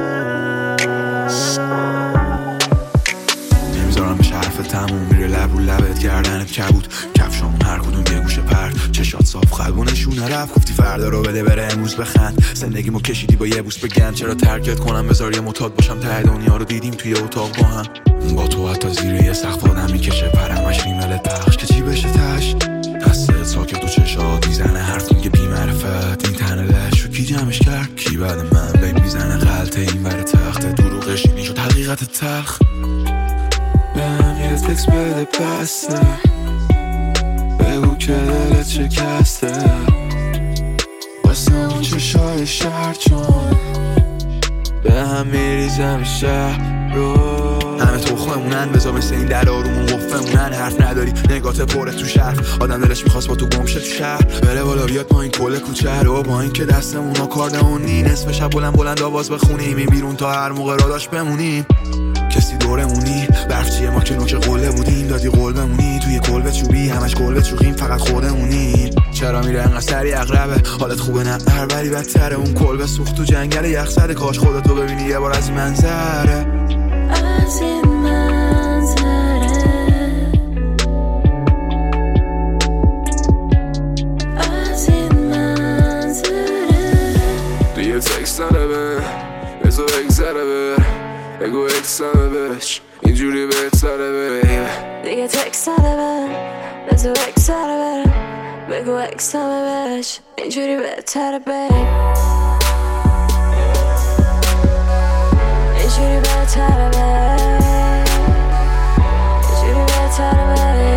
نمیذارم بشه حرف تموم میره لب رو لبت گردنت کبود کفشامون هر کدوم یه گوشه پرد چشات صاف قلبو نشونه رفت گفتی فردا رو بده بره امروز بخند زندگیمو کشیدی با یه بوس بگن چرا ترکت کنم بذار یه معتاد باشم ته دنیا رو دیدیم توی اتاق با هم با تو حتی زیر یه سقف آدم میکشه پرمش ریملت پخش که چی بشه تش دستت ساکت و چشات میزنه حرف میگه بی معرفت این تنه لش و کی جمعش کرد کی بعد من بین میزنه غلطه این بر تخته دروغش اینی شد حقیقت تلخ بهم یه تکس بده بسته بگو که دلت شکسته واسه اون چشای شهر چون به هم میریزم شهر رو همه تخممونن بذار مثل این در آرومون وفمونن حرف نداری نگات پره تو شهر آدم دلش میخواست با تو گمشه تو شهر بره بالا بیاد ما این کل کوچه رو با این که دستمون ها کاردمونی نصف شب بلند آواز بخونیم این بیرون تا هر موقع را داشت بمونیم کسی دورمونی برف چیه ما که نوک قله بودیم دادی قول بمونی توی کلبه چوبی همش کلبه چوخیم فقط خودمونیم چرا میره انقدر سری اقربه حالت خوبه نه هر بدتره اون کلبه سوخت تو جنگل یخ زده کاش خودتو ببینی یه بار از این منظره از این منظره از این منظره دیگه تکس نده بذار بگذره بر بگو اکسمه بهش اینجوری بهتره بره دیگه تکس نده بذار بگذره بر بگو اکسمه بهش اینجوری بهتره بره اینجوری بهتره بره اینجوری بهتره بره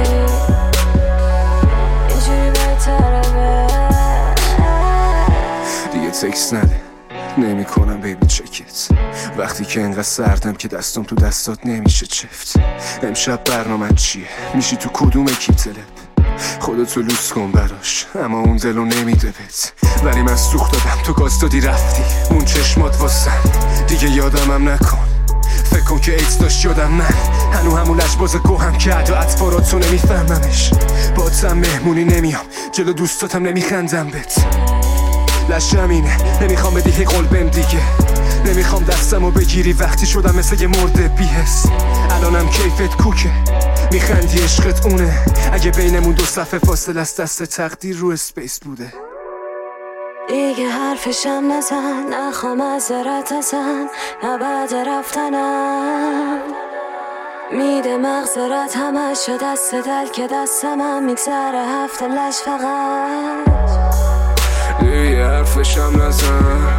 اینجوری بهتره بره دیگه تکس نده نمی کنم بیبی چکت وقتی که انقدر سردم که دستم تو دستات نمیشه چفت امشب برنامه چیه میشی تو کدوم اکیپ تلپ خودتو لوس کن براش اما اون دلو نمیده بهت ولی من سوخت دادم تو گاز دادی رفتی اون چشمات واسم دیگه یادمم نکن فکر کن که ایتس داشت یادم من هنو همون لجباز گوهم کرد و اطفاراتو نمیفهممش باتم مهمونی نمیام جلو دوستاتم نمیخندم بهت لشم اینه نمیخوام بدی هی قلبم دیگه نمیخوام دستمو بگیری وقتی شدم مثل یه مرده بیهس الانم کیفت کوکه میخندی عشقت اونه اگه بینمون 2 صفحه فاصله است دست تقدیر رو اسپیس بوده دیگه حرفشم نزن نخوام معذرت ازن نه بعد رفتنم میده مغزرت همش شد دست دل که دستم هم میگذره هفته لش فقط دیگه حرفشم نزن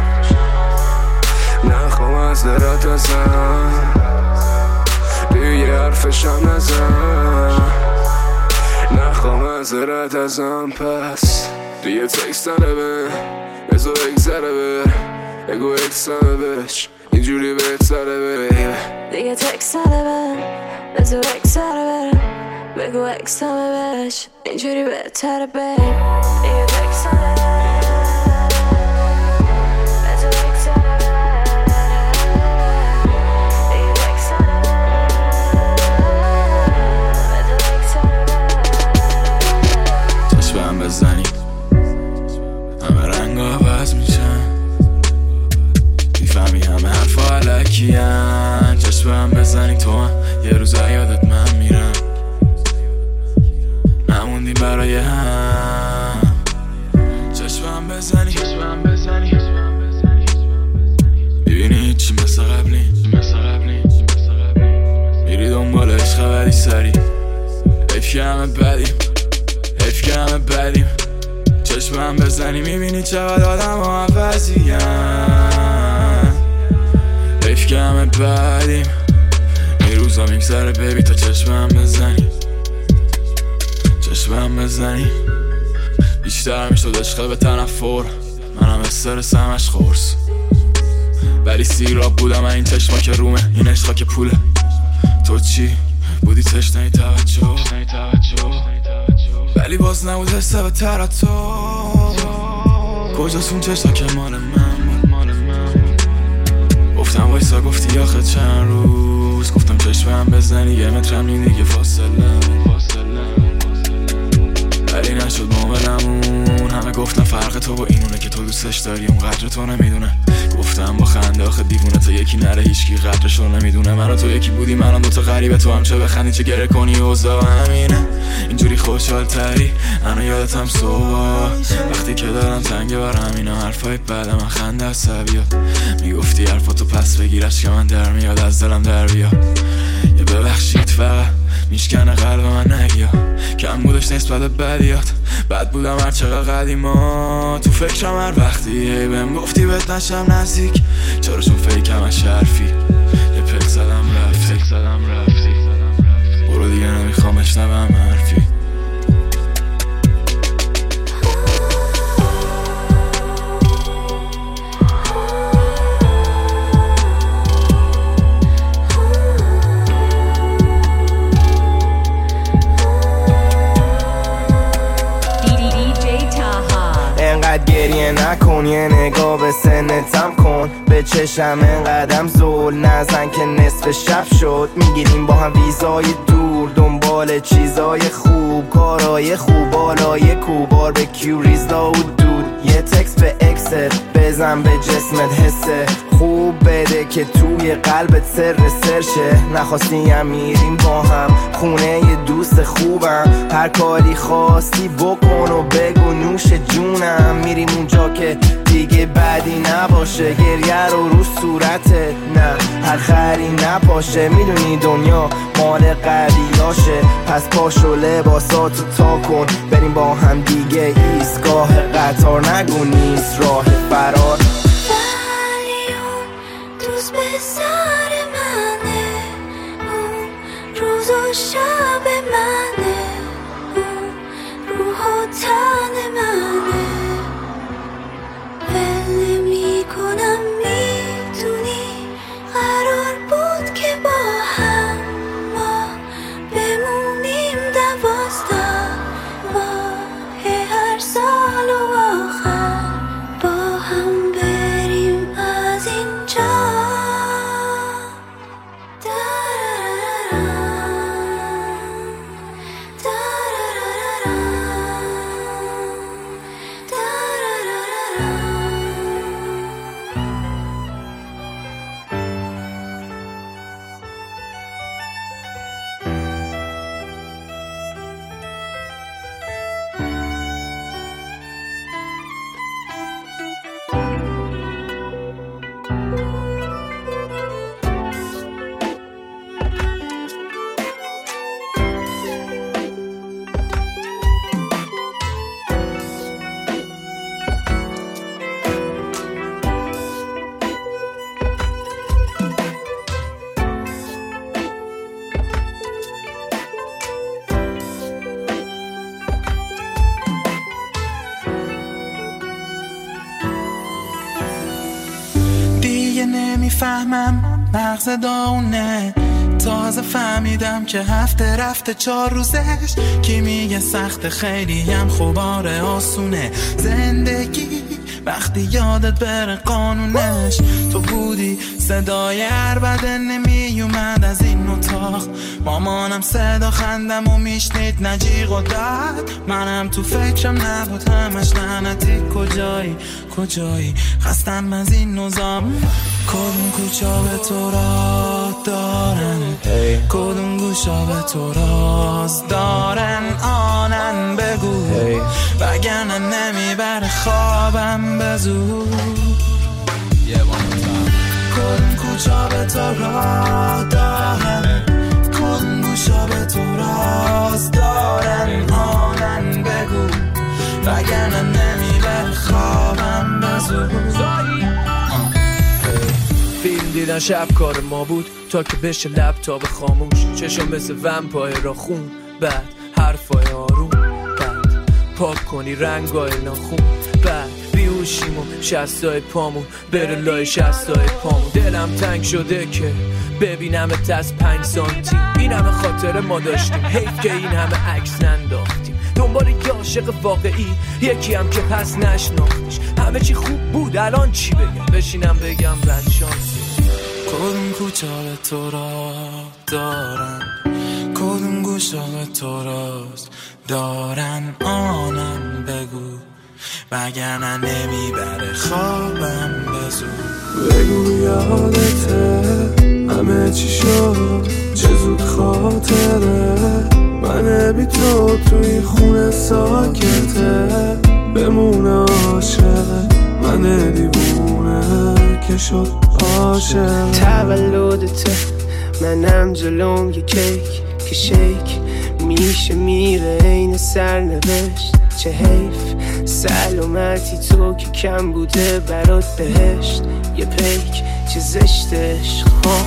نخوام معذرت ازن دیگه حرفشم نزن نخوام معذرت ازن پس دیگه تکس نده بذار بگذره بگو اکسمه بهش اینجوری بهتره بره دیگه تکس نده بذار بگذره بگو اکسمه بهش اینجوری بهتره بره دیگه تکس نده بزنی همه رنگ عوض میشن میفهمی همه حرفا علکیان چشم بزنی تو هم یه روز یادت من میرم نموندیم برای هم چشم بزنی ببینی چی مثل قبلی سری. حیف که همه بدیم، حیف که همه بدیم. چشمم بزنی میبینی چقدر آدم ها عوضیم. حیف که همه بدیم. این روزا میگذره بیبی تا چشمم بزنی، چشمم بزنی. بیشتر میشد عشق به تنفر، منم استرس همش خورس. ولی سیراب بودم این چشما که رومه، این عشقا که پوله. تو چی بودی تشنه توجه، ولی باز نبود حسه به طرف تو. کجاست اون چشتا که مال من؟ گفتم وایسا گفتی آخه چند روز. گفتم چشمم بزنی یه مترم نیم دیگه فاصله، ولی نشد معاملمون. همه گفتن فرق تو با اینونه که تو دوستش داری اون قدر تو نمیدونه. گفتم با خنده آخه دیوونه تا یکی نره هیچکی قدرش رو نمیدونه. من و تو یکی بودی، منم دوتا غریبه، تو هم چه بخندی چه گره کنی. اوضاع همینه اینجوری خوشحال تری. انا یادتم صبح وقتی که دارم تنگه برم اینا حرفای بعد من خنده عصبیات. میگفتی حرفاتو پس بگیرش که من در میاد از دلم در بیا. یه ببخشید فقط میشکنه قلب من نگیا. کم بودش نسبت بدیات، بد بودم هر چقدر قدیما. تو فکرم هر وقتی ای بهم گفتی بهت نشم نزدیک. چرا چون فیکم از شرفی یه پک زدم رفتی. برو دیگه نمیخوام اشنبم حرفی. انقدر گریه نکن، یه نگاه به سنتم کن. به چشم انقدرم زول نزن که نصف شب شد. میگیریم با هم ویزای دور، دنبال چیزای خوب، کارای خوب، بالای کوبار به کیو ریزلا و دود. یه تکست به اکست بزن به جسمت حسه خوب بده که توی قلبت سر شه. نخواستی هم میریم با هم خونه یه دوست خوبم. هر کاری خواستی بکن و بگو نوش جونم. میریم اونجا که دیگه بدی نباشه، گریه رو صورتت نه هر خری نپاشه. میدونی دنیا مال قویاشه، پس پاشو لباساتو تا کن بریم با هم دیگه ایستگاه قطار. نگو نیست راه فرار. ولی اون دوست به سر منه، اون روز و شب منه، اون روح و تن منه. ول نمی‌کنم میدونی قرار بود که با هم ما بمونیم 12 ماه هر سال و آخر با هم بریم از اینجا. نمیفهمم مغز داونه. تازه فهمیدم که هفته رفته 4 روزش. کی میگه سخت خیلی هم خوباره آسونه زندگی وقتی یادت بره قانونش. تو بودی صدای عربده نمیومد از این اتاق. مامانم صدا خندم و میشنید نجیغ و داد. منم تو فکرم نبود همش لعنتی. کجایی خستم از این نظام. کدوم کوچا به تو راه دارن، کدوم گوشا به تو راز دارن. آنن بگو وگرنه نمیبره خوابم به زور. کدوم کوچا به تو راه دارن، کدوم گوشا به تو دیدن شب کار ما بود تا که بشه لپتاپ خاموش، چشم مثل ومپای را خون، بعد حرفای آروم، بعد پاک کنی رنگای ناخون، بعد بیوشیم و شستای پامون بره لای شستای پامون. دلم تنگ شده که ببینمت از 5 سانتی، این همه خاطر ما داشتیم، حیف که این همه عکس ننداختیم. دنبال یه عاشق واقعی، یکی هم که پس نشناختیش. همه چی خوب بود، الان چی بگم؟ بشینم بگم بد شانسی. کدوم کوچه تو را دارن، کدوم گوشه تو راست دارن، آنم بگو وگرنه نمیبره خوابم بزود. بگو یادته همه چی شد، چه زود خاطره من بی تو توی خونه ساکته، بمونه عاشق من دیوونه که شد عاشق. تولدته منم جلوم یه کیک که شیک میشه میره این سرنوشت. چه حیف سلامتی تو که کم بوده برات بهشت. یه پیک چه زشت عشق ها،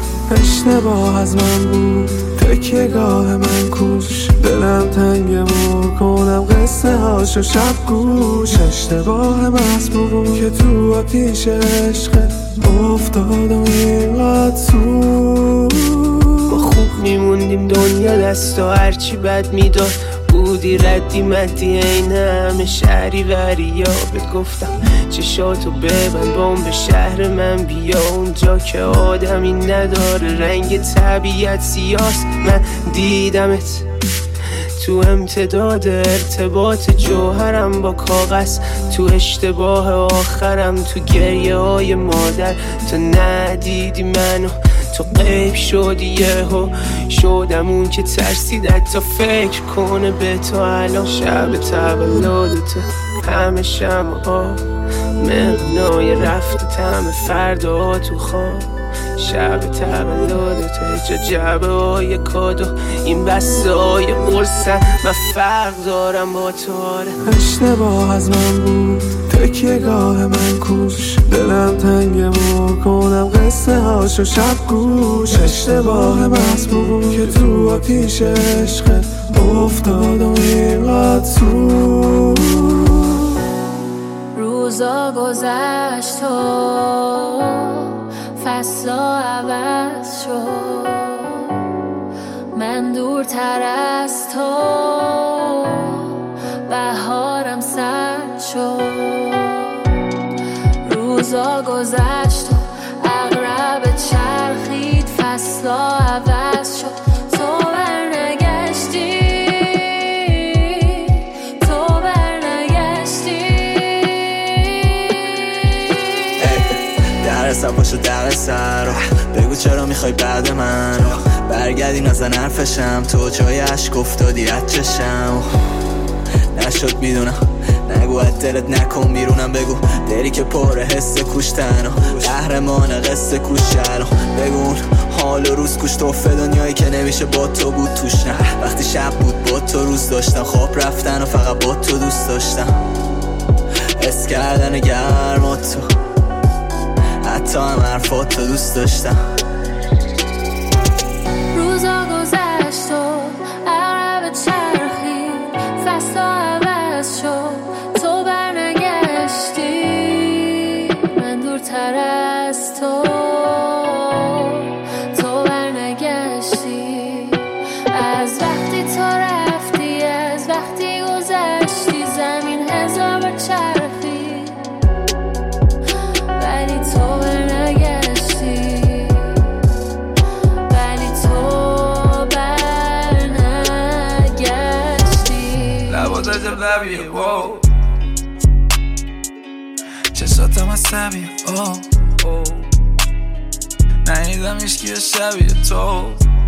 اشتباه از من بود تکیه گاه من کوش، دلم تنگه کنم قصه هاشو شب گوش. اشتباه محض بود که تو آتیش عشقت افتادم اینقدر سود. ما خوب میموندیم دنیا دست و هرچی بد میداد، بودی ردی مدی این همه شهری وریا. بهت گفتم چشاتو ببند بام به شهر من بیا، اونجا که آدمی نداره رنگ طبیعت سیاست. من دیدمت تو امتداد ارتباط جوهرم با کاغذ، تو اشتباه آخرم، تو گریه های مادر. تو ندیدی منو، تو غیب شدی یهو، شدم اون که ترسید حتی فکر کنه به تو. الان شب تولدت همه شمعا مهنای رفته تم فردا تو خواب. شب تولدت جا جعبه های کادو این بسته های قرصن، من فرق دارم با تو. آره اشتباه از من بود تکیه گاه من کوش، دلم تنگه کنم قصه هاشو شب گوش. اشتباه محض بود که تو آتیش عشقت افتادم اینقدر سود. روزا گذشت و فصلا عوض شد، من دورتر از تو بهارم سرد شد. روزا گذشت و عقرب چرخید، فصلا عوض شد. تو برنگشتی، تو برنگشتی. در سر پاشو در سر بگو چرا میخوای بعد من برگردی، نزن حرفشم تو جای عشق افتادی از چشم. نشد میدونم نگو از دلت نکن بیرونم، بگو دلی که پر حس کشتن و قهرمان قصه کوشن. بگو اون حال و روز کش توفه دنیایی که نمیشه با تو بود توش. نه وقتی شب بود با تو روز داشتم، خواب رفتن و فقط با تو دوست داشتم. حس کردن گرما تو، حتی هم حرفات تو دوست داشتم. روزا گذشت و عقرب چرخید، فصلا عوض شد. تو برنگشتی، من دورتر از تو، تو برنگشتی. از وقتی تو رفتی، از وقتی گذشتی، زمین هزار بار چرخید ولی تو برنگشتی، ولی تو برنگشتی. لبات عجب لبیه واو، چشاتم از سبیه نهیدم ایشکی شبیه تو.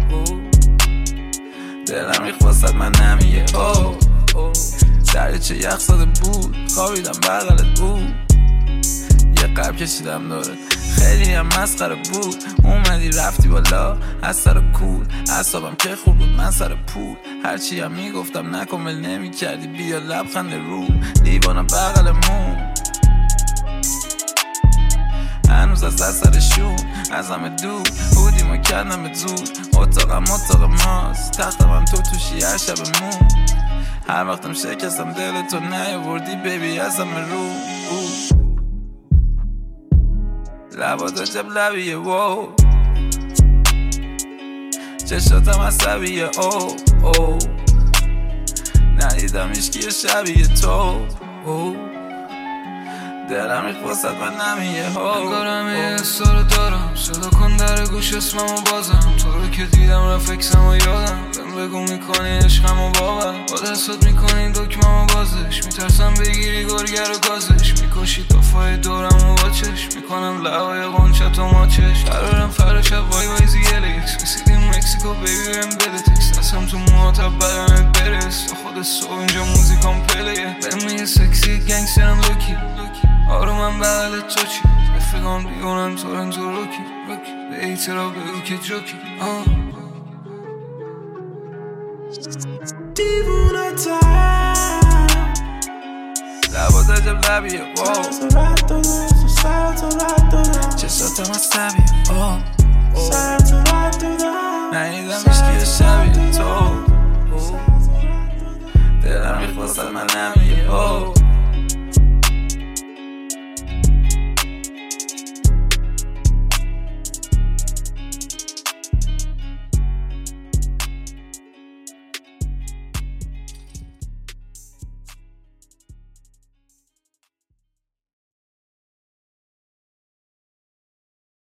دلم میخواست من نمیگه دریچه یخ زده بود، خوابیدم بغلت بود. یه قلب کشیدم داره خیلی هم مسخره بود. اومدی رفتی بالا از سر کول، اعصابم که خوب بود من سر پول. هرچی هم میگفتم نکن ول نمی کردی، بیا لبخند رو دیوانم بغلمون. هنوز از اثرشون از همه دور بودیم و کردم زود. اتاقم اتاق ماست، تختم هم تو توشی هر شبمون. هر وقتم شکستم دل تو نیاوردی بیبی از همه رو. لبات عجب لبیه وو، چشاتم عصبیه او او. ندیدم هیچکی شبیه تو دلم میخواست من نمیه نگارم یه حسا رو دارم، صدا کن در گوش اسممو بازم. تو رو که دیدم رفکسم و یادم، بهم بگو میکنی عشقم و باور. با دستات میکنی دکممو بازش، میترسم بگیری گرگر و گازش. میکشی دفعه دورم و با چشم، میکنم لعای قنچت و ماچش. قرارم فردا شب وای وایزی LX رسیدیم مکسیکو بیبی بهم بده تکست. دستم تو موهاتب بدنت برس، تا خود صبح اینجا موزیکام پلیه. بهم میگه سکسی گنگسترم لوکی آرومم بغل تو چی، رفقان بیونن تورنتو روکی به ایترا بگو که جوکی. دیوونه تر لبات عجب لبیه چشاتم عصبیه ندیدم هیچکی شبیه تو دلم میخواست من نمیه